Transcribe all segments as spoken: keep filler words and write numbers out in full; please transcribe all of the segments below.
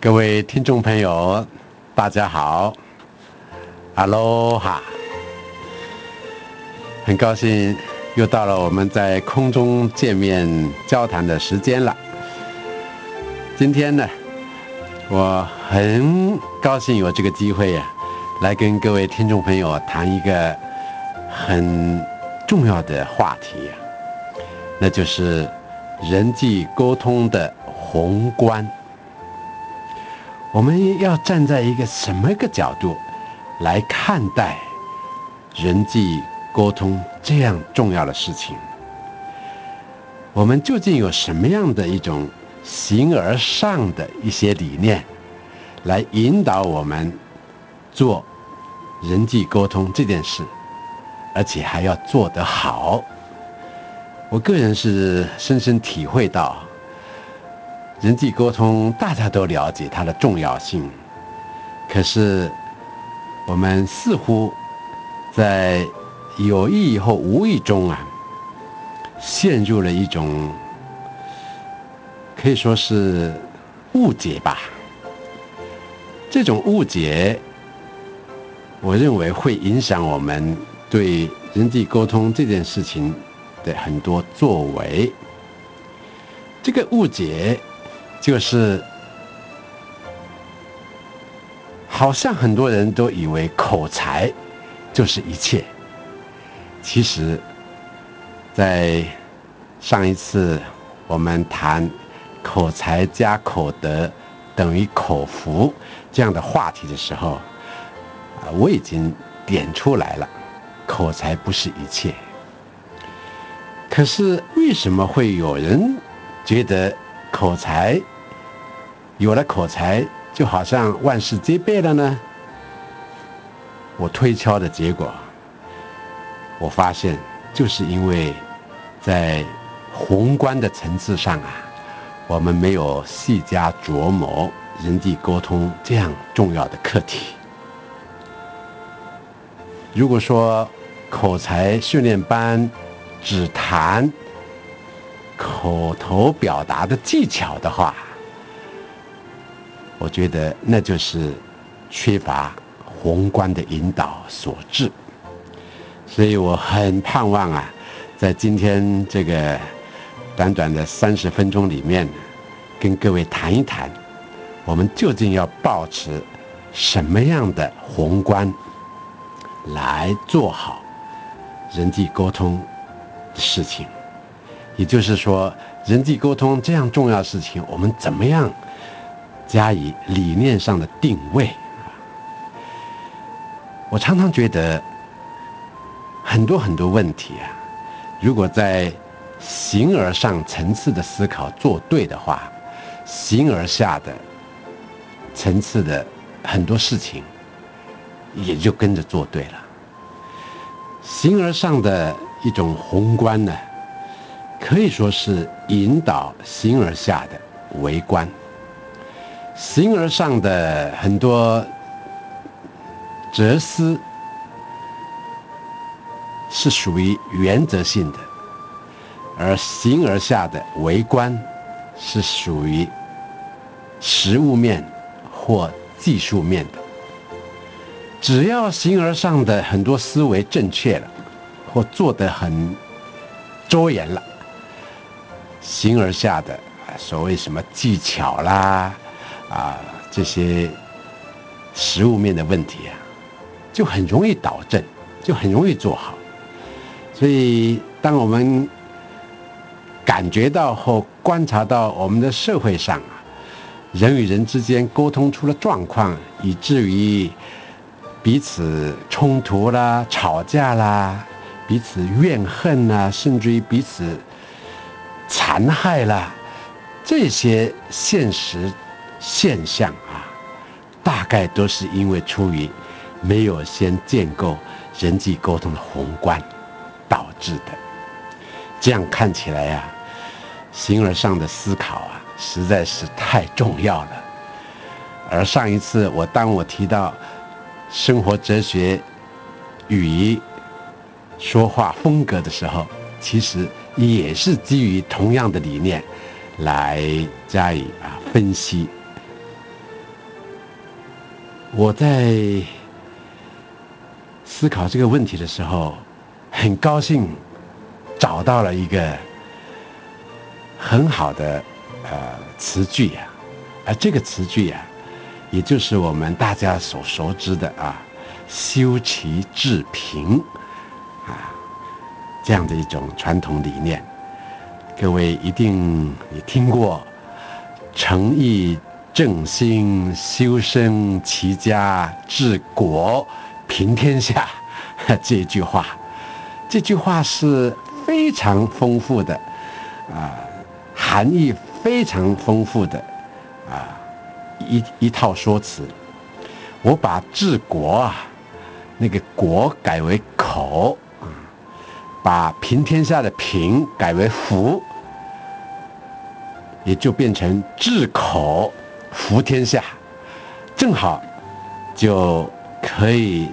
各位听众朋友，大家好，阿罗哈！很高兴又到了我们在空中见面交谈的时间了。今天呢，我很高兴有这个机会啊，来跟各位听众朋友谈一个很重要的话题啊，那就是人际沟通的宏观。我们要站在一个什么个角度来看待人际沟通这样重要的事情？我们究竟有什么样的一种形而上的一些理念，来引导我们做人际沟通这件事，而且还要做得好？我个人是深深体会到，人际沟通大家都了解它的重要性，可是我们似乎在有意或无意中啊，陷入了一种可以说是误解吧。这种误解，我认为会影响我们对人际沟通这件事情的很多作为。这个误解就是好像很多人都以为口才就是一切。其实在上一次我们谈口才加口德等于口福这样的话题的时候，我已经点出来了，口才不是一切。可是为什么会有人觉得口才有了口才就好像万事皆备了呢？我推敲的结果，我发现就是因为在宏观的层次上啊，我们没有细加琢磨人际沟通这样重要的课题。如果说口才训练班只谈口头表达的技巧的话，我觉得那就是缺乏宏观的引导所致。所以我很盼望啊，在今天这个短短的三十分钟里面，跟各位谈一谈，我们究竟要抱持什么样的宏观来做好人际沟通的事情。也就是说，人际沟通这样重要的事情，我们怎么样加以理念上的定位？我常常觉得很多很多问题啊，如果在形而上层次的思考做对的话，形而下的层次的很多事情也就跟着做对了。形而上的一种宏观呢，可以说是引导形而下的微观。形而上的很多哲思是属于原则性的，而形而下的微观是属于实务面或技术面的。只要形而上的很多思维正确了，或做得很周延了，形而下的所谓什么技巧啦啊这些实务面的问题啊，就很容易导正，就很容易做好。所以当我们感觉到或观察到我们的社会上啊，人与人之间沟通出了状况，以至于彼此冲突啦、吵架啦、彼此怨恨啦，甚至于彼此残害啦，这些现实现象啊，大概都是因为出于没有先建构人际沟通的宏观导致的。这样看起来啊，形而上的思考啊，实在是太重要了。而上一次我当我提到生活哲学与说话风格的时候，其实也是基于同样的理念来加以啊分析。 我在思考这个问题的时候，很高兴找到了一个很好的呃词句啊，而这个词句啊，也就是我们大家所熟知的啊，修齐治平啊这样的一种传统理念。各位一定也听过诚意正心修身齐家治国平天下这句话。这句话是非常丰富的啊，含义非常丰富的啊一一套说辞。我把治国啊那个国改为口，把平天下的平改为福，也就变成治口服天下，正好就可以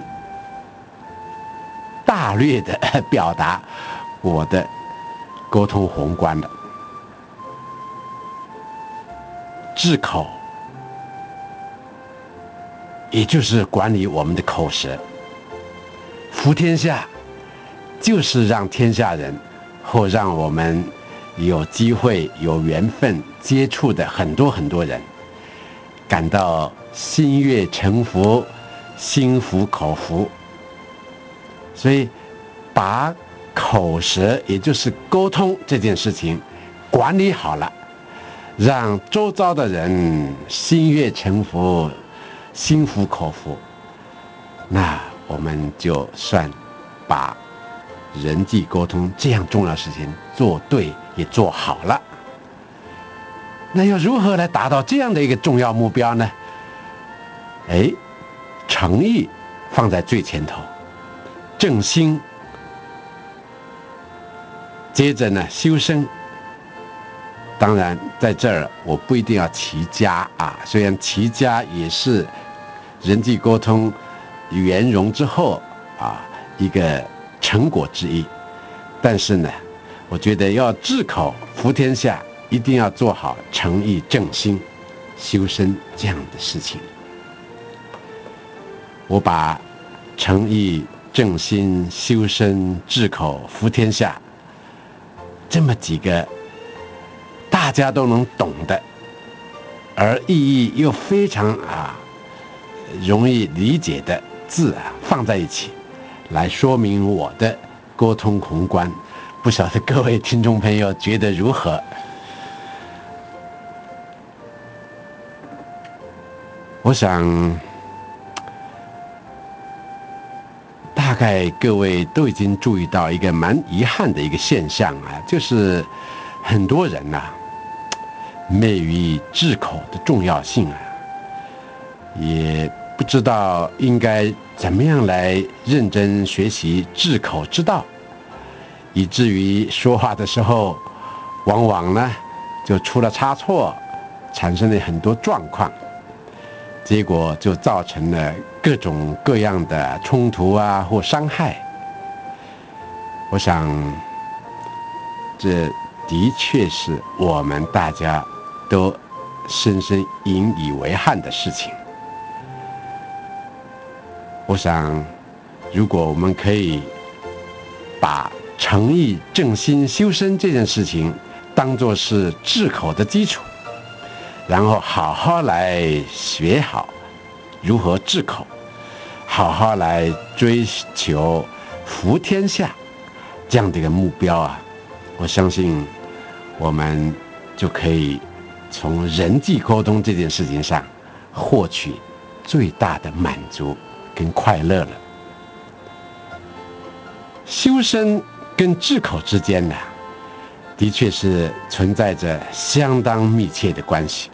大略的表达我的沟通宏观了。治口也就是管理我们的口舌，服天下就是让天下人或让我们有机会有缘分接触的很多很多人感到心悦诚服，心服口服。所以把口舌也就是沟通这件事情管理好了，让周遭的人心悦诚服，心服口服，那我们就算把人际沟通这样重要的事情做对也做好了。那要如何来达到这样的一个重要目标呢？哎，诚意放在最前头，正心，接着呢修身。当然在这儿我不一定要齐家啊，虽然齐家也是人际沟通圆融之后啊一个成果之一，但是呢我觉得要治口服天下，一定要做好诚意正心修身这样的事情。我把诚意正心修身治口服天下这么几个大家都能懂的，而意义又非常啊容易理解的字啊放在一起，来说明我的沟通宏观。不晓得各位听众朋友觉得如何？我想大概各位都已经注意到一个蛮遗憾的一个现象啊，就是很多人呐、啊，昧于治口的重要性啊，也不知道应该怎么样来认真学习治口之道，以至于说话的时候，往往呢就出了差错，产生了很多状况，结果就造成了各种各样的冲突啊或伤害。我想，这的确是我们大家都深深引以为憾的事情。我想，如果我们可以把诚意正心修身这件事情当作是治口的基础，然后好好来学好如何治口，好好来追求服天下这样的一个目标啊，我相信我们就可以从人际沟通这件事情上获取最大的满足跟快乐了。修身跟治口之间呢，的确是存在着相当密切的关系。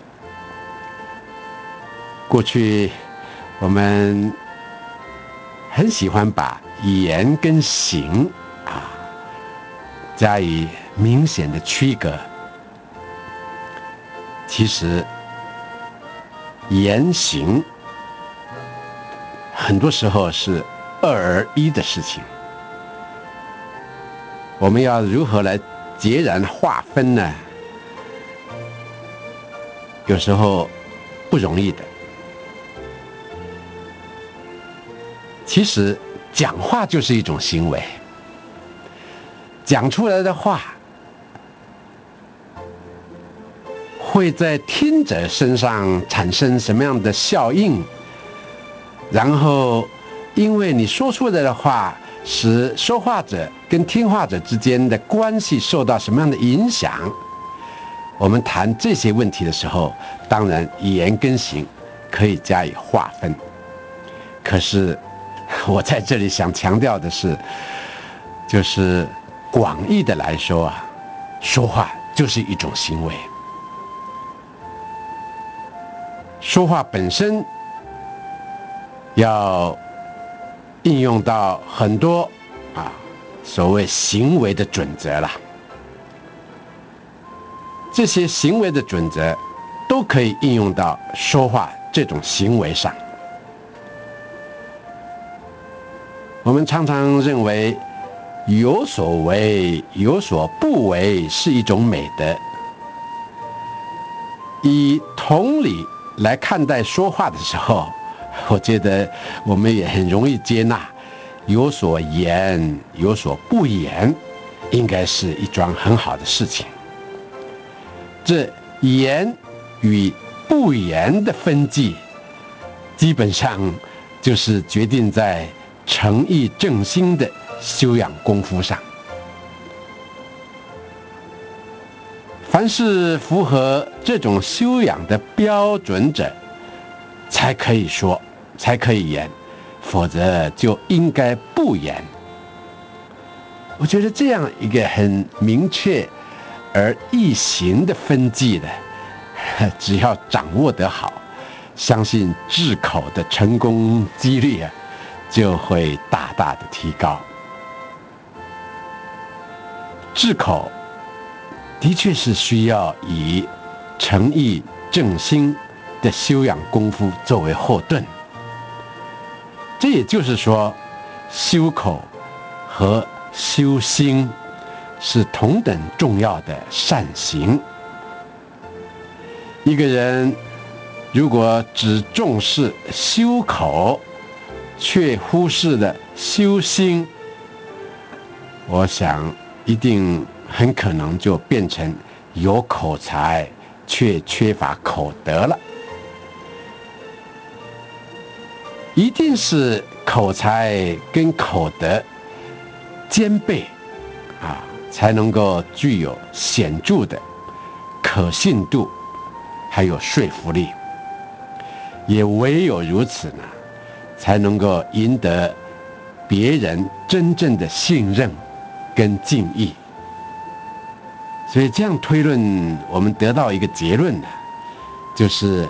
过去我们很喜欢把言跟行啊加以明显的区隔，其实言行很多时候是二而一的事情。我们要如何来截然划分呢？有时候不容易的。 其实讲话就是一种行为，讲出来的话会在听者身上产生什么样的效应，然后因为你说出来的话使说话者跟听话者之间的关系受到什么样的影响，我们谈这些问题的时候，当然言跟行可以加以划分。可是我在这里想强调的是，就是广义的来说啊，说话就是一种行为。说话本身要应用到很多啊所谓行为的准则啦，这些行为的准则都可以应用到说话这种行为上。我们常常认为有所为有所不为是一种美德，以同理来看待说话的时候，我觉得我们也很容易接纳有所言有所不言应该是一桩很好的事情。这言与不言的分际，基本上就是决定在诚意正心的修养功夫上。凡是符合这种修养的标准者，才可以说，才可以言，否则就应该不言。我觉得这样一个很明确而易行的分际呢，只要掌握得好，相信治口的成功几率啊，就会大大的提高。治口的确是需要以诚意正心的修养功夫作为后盾。这也就是说，修口和修心是同等重要的善行。一个人如果只重视修口，却忽视了修心，我想一定很可能就变成有口才却缺乏口德了。一定是口才跟口德兼备啊，才能够具有显著的可信度，还有说服力。也唯有如此呢，才能够赢得别人真正的信任跟敬意。所以这样推论，我们得到一个结论呢，就是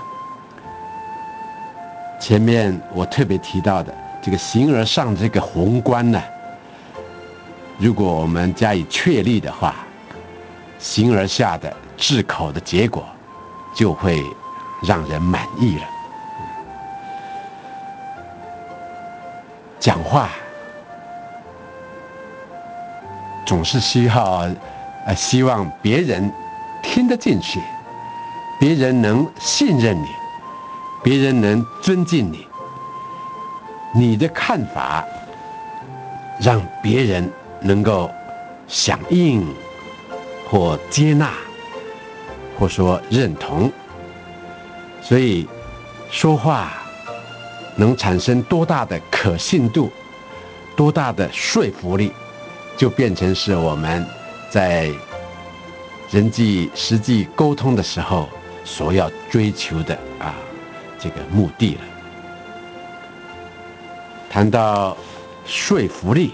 前面我特别提到的这个形而上这个宏观呢，如果我们加以确立的话，形而下的治口的结果就会让人满意了。讲话总是需要呃，希望别人听得进去，别人能信任你，别人能尊敬你，你的看法让别人能够响应或接纳，或说认同。所以说话能产生多大的可信度，多大的说服力，就变成是我们在人际实际沟通的时候所要追求的啊这个目的了。谈到说服力，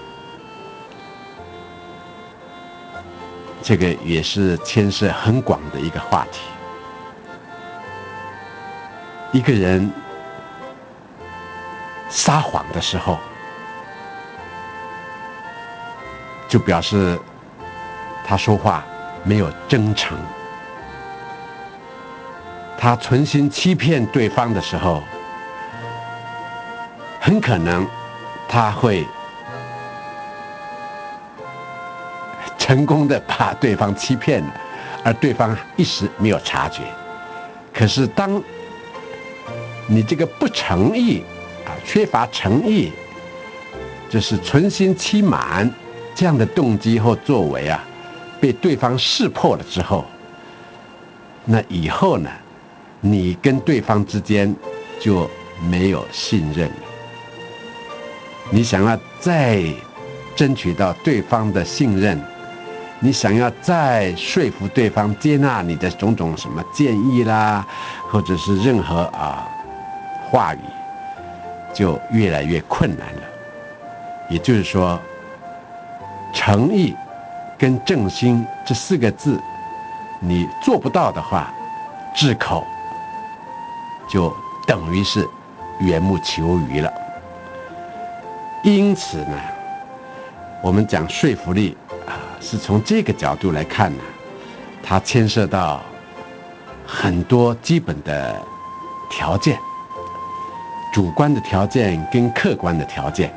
这个也是牵涉很广的一个话题。一个人撒谎的时候，就表示他说话没有真诚。他存心欺骗对方的时候，很可能他会成功的把对方欺骗了，而对方一时没有察觉。可是当你这个不诚意啊缺乏诚意，就是存心欺瞒这样的动机或作为啊，被对方识破了之后，那以后呢，你跟对方之间就没有信任了。你想要再争取到对方的信任，你想要再说服对方接纳你的种种什么建议啦，或者是任何啊话语，就越来越困难了。也就是说，诚意跟正心这四个字，你做不到的话，至口就等于是缘木求鱼了。因此呢，我们讲说服力啊，是从这个角度来看呢，它牵涉到很多基本的条件，主观的条件跟客观的条件。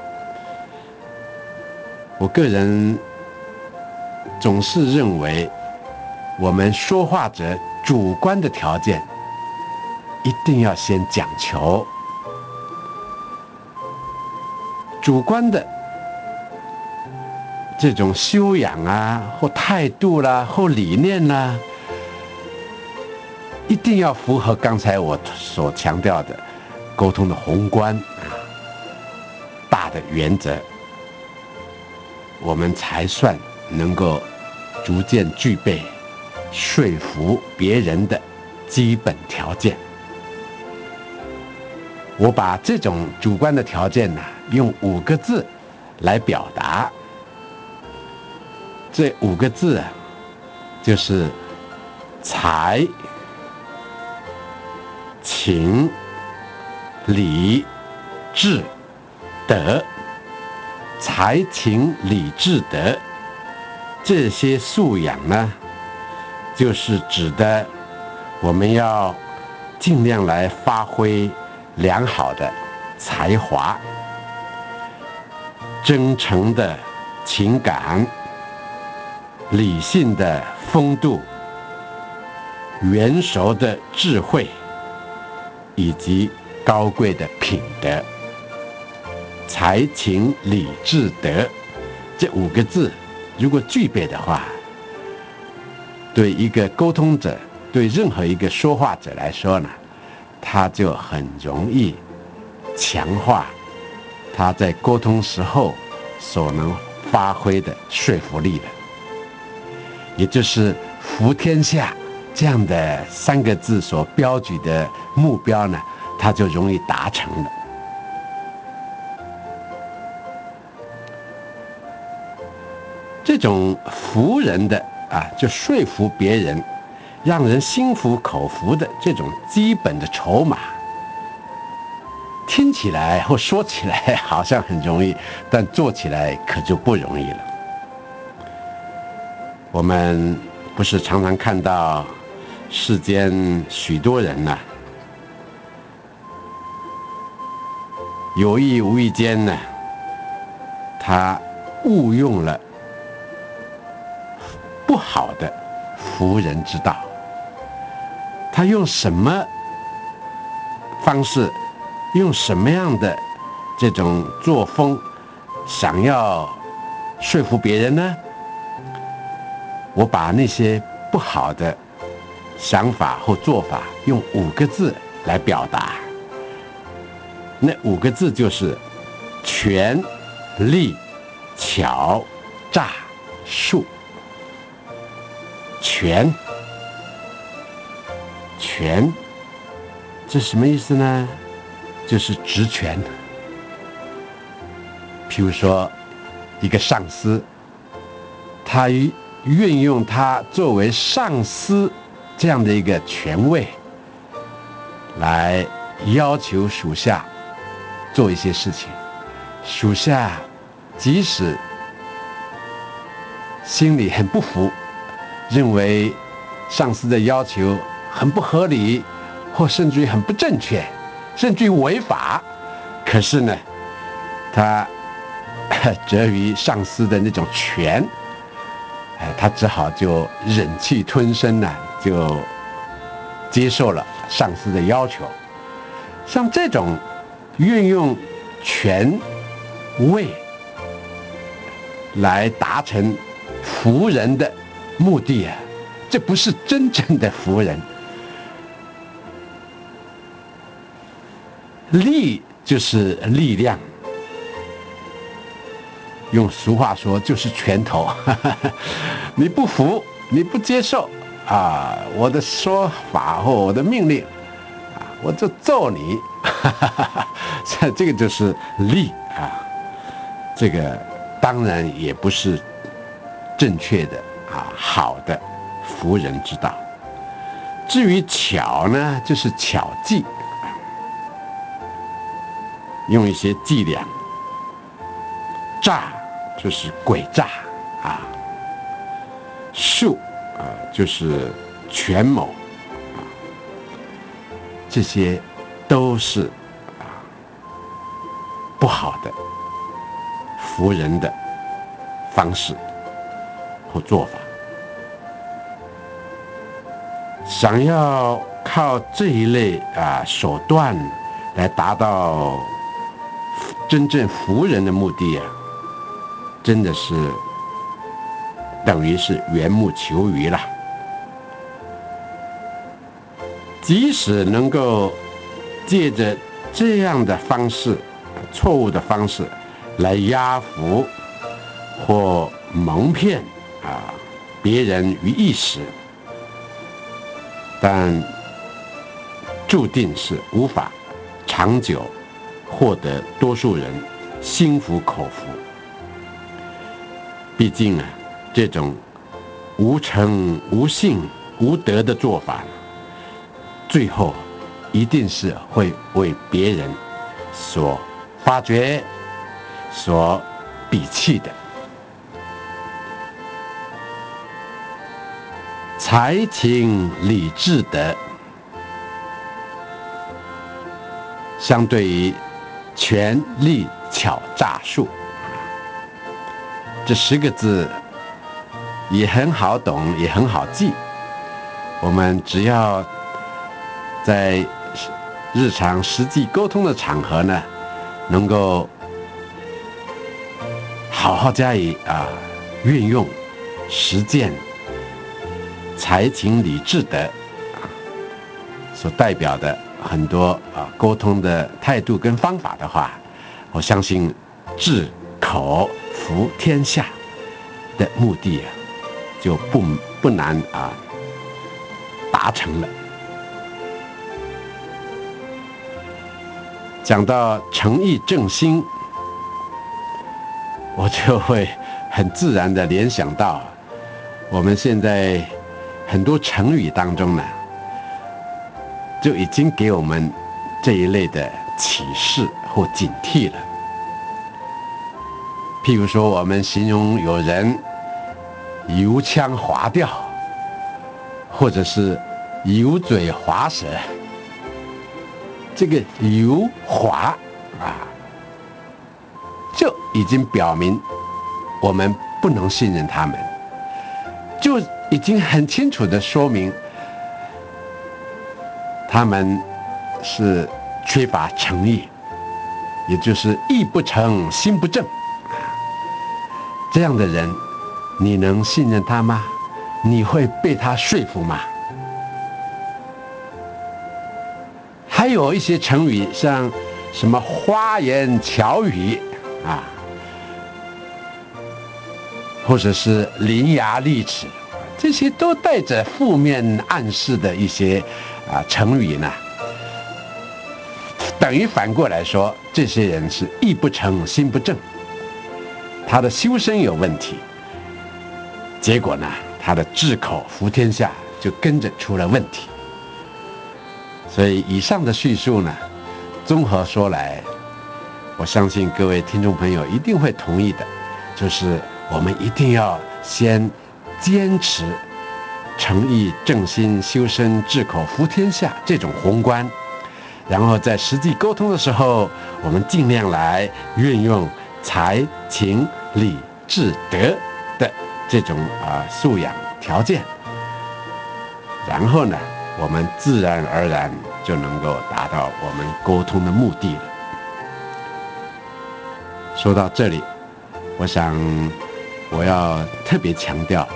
我个人总是认为，我们说话者主观的条件一定要先讲求。主观的这种修养啊，或态度啦，或理念啦，一定要符合刚才我所强调的沟通的宏观大的原则，我们才算能够逐渐具备说服别人的基本条件。我把这种主观的条件呢，用五个字来表达。这五个字啊，就是才、情、理、智、德。才、情、理、智、德这些素养呢，就是指的我们要尽量来发挥良好的才华、真诚的情感、理性的风度、圆熟的智慧，以及高贵的品德。才、情、理、智、德这五个字，如果具备的话，对一个沟通者，对任何一个说话者来说呢，他就很容易强化他在沟通时候所能发挥的说服力了。也就是服天下这样的三个字所标举的目标呢，他就容易达成了。这种服人的啊，就说服别人，让人心服口服的这种基本的筹码，听起来或说起来好像很容易，但做起来可就不容易了。我们不是常常看到世间许多人呢、啊，有意无意间呢，他误用了不好的服人之道。他用什么方式，用什么样的这种作风，想要说服别人呢？我把那些不好的想法或做法用五个字来表达。那五个字就是权、力、巧、诈、术。权，权，这什么意思呢？就是职权。譬如说，一个上司，他运用他作为上司这样的一个权位，来要求属下做一些事情，属下即使心里很不服，认为上司的要求很不合理，或甚至于很不正确，甚至于违法，可是呢，他责于上司的那种权，哎，他只好就忍气吞声呢，就接受了上司的要求。像这种运用权位来达成服人的目的啊，这不是真正的服人。力就是力量，用俗话说就是拳头。你不服，你不接受啊，我的说法或我的命令啊，我就揍你。这个就是力啊，这个当然也不是正确的啊，好的服人之道。至于巧呢，就是巧计，用一些伎俩；诈就是诡诈啊；术啊就是权谋啊，这些都是啊不好的服人的方式或做法。想要靠这一类啊手段来达到真正服人的目的啊，真的是等于是缘木求鱼了。即使能够借着这样的方式，错误的方式来压服或蒙骗啊别人于一时，但注定是无法长久获得多数人心服口服。毕竟啊，这种无诚无信无德的做法，最后一定是会为别人所发觉、所鄙弃的。才情理智德，相对于权力巧诈术，这十个字也很好懂，也很好记。我们只要在日常实际沟通的场合呢，能够好好加以啊运用实践才情理智德所代表的很多啊沟通的态度跟方法的话，我相信治口服天下的目的啊，就不不难啊达成了。讲到诚意正心，我就会很自然的联想到我们现在很多成语当中呢，就已经给我们这一类的启示或警惕了。譬如说，我们形容有人油腔滑调，或者是油嘴滑舌，这个油滑啊，就已经表明我们不能信任他们，就已经很清楚地说明他们是缺乏诚意，也就是意不诚心不正。这样的人，你能信任他吗？你会被他说服吗？还有一些成语，像什么花言巧语啊，或者是伶牙俐齿，这些都带着负面暗示的一些啊成语呢，等于反过来说，这些人是意不诚心不正，他的修身有问题，结果呢，他的治口服天下就跟着出了问题。所以以上的叙述呢，综合说来，我相信各位听众朋友一定会同意的，就是我们一定要先坚持诚意正心修身治口服天下这种宏观，然后在实际沟通的时候，我们尽量来运用才情理智德的这种啊、呃、素养条件，然后呢，我们自然而然就能够达到我们沟通的目的了。 说到这里，我想我要特别强调，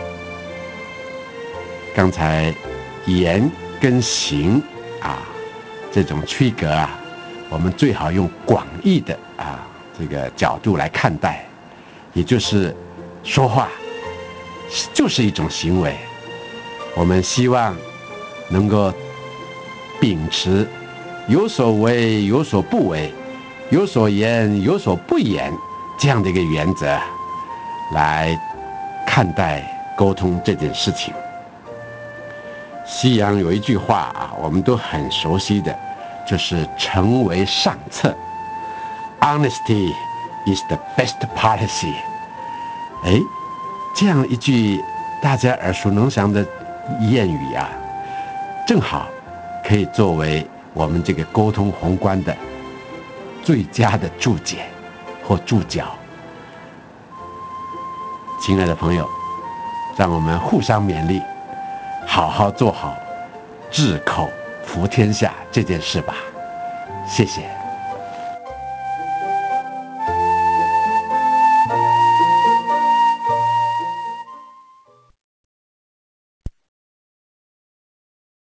刚才言跟行啊这种区隔啊，我们最好用广义的啊这个角度来看待，也就是说话就是一种行为。我们希望能够秉持有所为有所不为，有所言有所不言这样的一个原则来看待沟通这件事情。西洋有一句话啊，我们都很熟悉的，就是诚为上策 ，Honesty is the best policy。哎，这样一句大家耳熟能详的谚语啊，正好可以作为我们这个沟通宏观的最佳的注解或注脚。亲爱的朋友，让我们互相勉励，好好做好治口服天下这件事吧。谢谢。